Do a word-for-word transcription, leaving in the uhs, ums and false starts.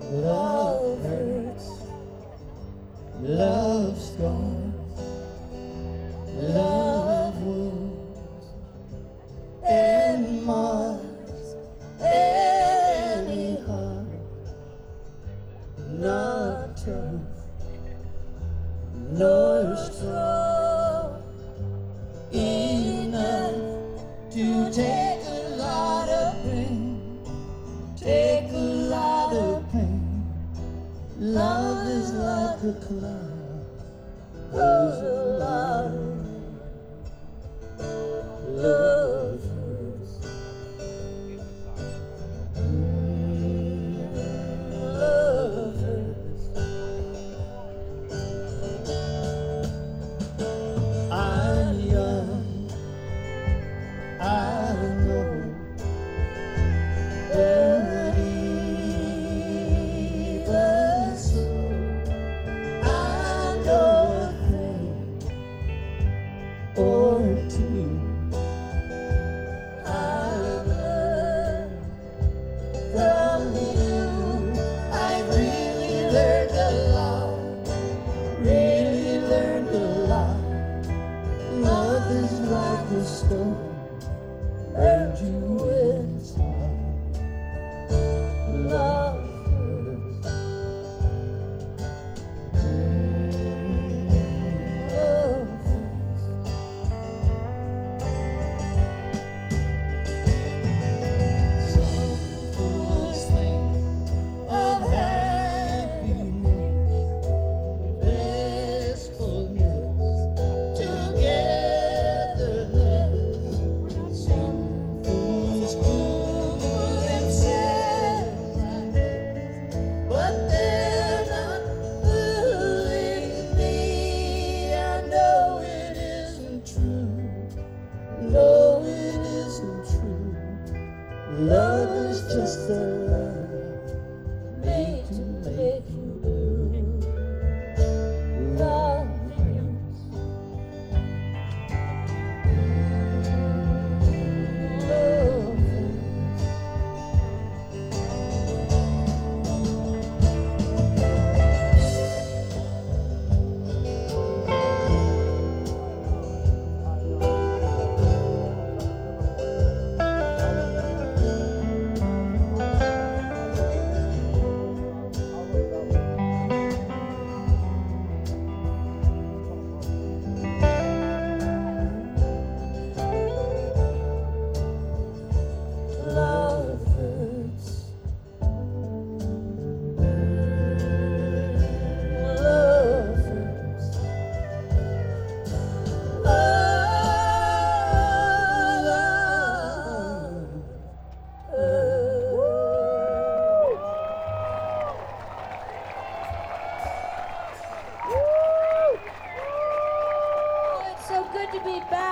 Love hurts, love scars, love wounds and mars any heart not tough nor strong enough to take a lot of pain, take a lot of pain. Love is like a cloud, there's a lot of love hurts. Mm, love hurts. I'm young, I know, but even so, I know a thing or two. I've learned from you. I've really learned a lot, really learned a lot. Love is like a stone, learned you inside. Love hurts. Love hurts. Some fools think of happiness, blissfulness, togetherness. Some fools fool themselves, but they're not fooling me. I know it isn't true. No, it isn't true. Love is just a lie made to make you blue. Love hurts. Love hurts. Love hurts. Love hurts. Oh, it's so good to be back.